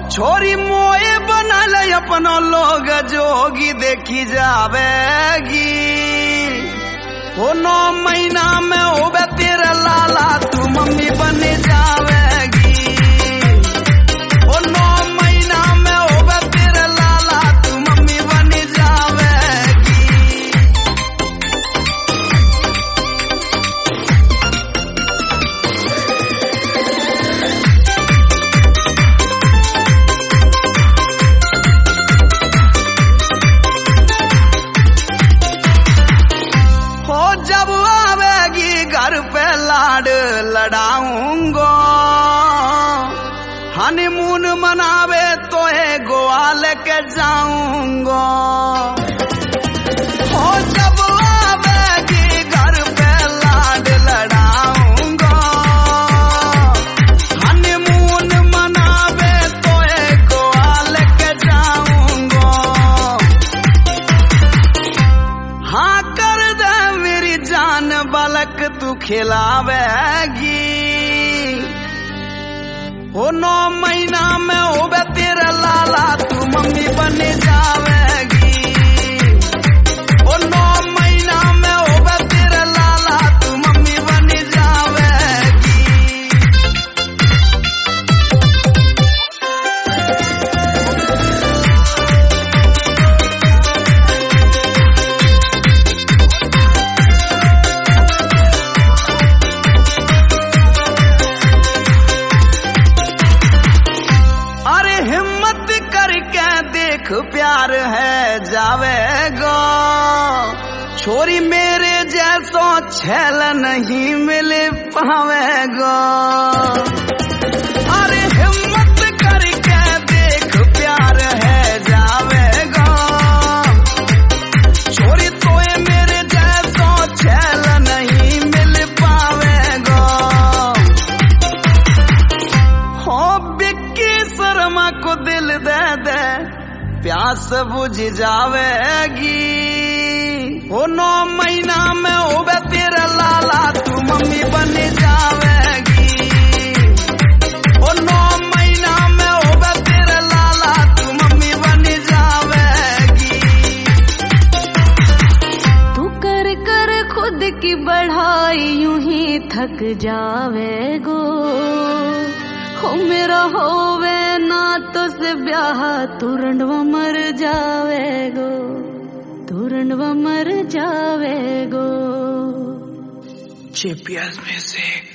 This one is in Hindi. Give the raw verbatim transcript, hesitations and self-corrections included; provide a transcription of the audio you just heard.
छोरी मोए बनल अपनो लोग जोगी देखी जावेगी। हो नौ महीना में होवे तेरा लाला तू मम्मी बन जावेगी। हो नौ महीना में होवे तेरा लाला तू मम्मी बन जावेगी। हो जब आवेगी घर पे लाड लड़ाऊंगा। हनीमून मनावे तो है गोवा लेके जाऊंगा। हो जब आवेगी घर पे लाड लड़ाऊंगा। हनीमून मनावे तो है गोवा लेके जाऊंगा। हाँ कर दे मेरी जान बालक तू खिलावेगी। हो नौ महीना में होवे तेरा लाला तू मम्मी बन जावेगी। हो नौ महीना में होवे तेरा लाला तू मम्मी बन जावेगी। अरे हिम्मत करके देख प्यार है जावेगा। छोरी मेरे जैसो छल नहीं मिल पावेगा। अरे हिम्मत करके देख प्यार है जावेगा। छोरी तोए मेरे जैसो छल नहीं मिल पावेगा। हो बिक्की शर्मा को दिल दे दे प्यास बुझ जावेगी। हो नौ महीना में होवे तेरा लाला तू मम्मी बन जावेगी। हो नौ महीना में होवे तेरा लाला तू मम्मी बन जावेगी। तू कर कर खुद की बढ़ाई यूं ही थक जावेगो। हो मेरा होवे ना तो से ब्याह तुरंडवा मर जावेगो। तुरंडवा मर जावेगो। JPS music.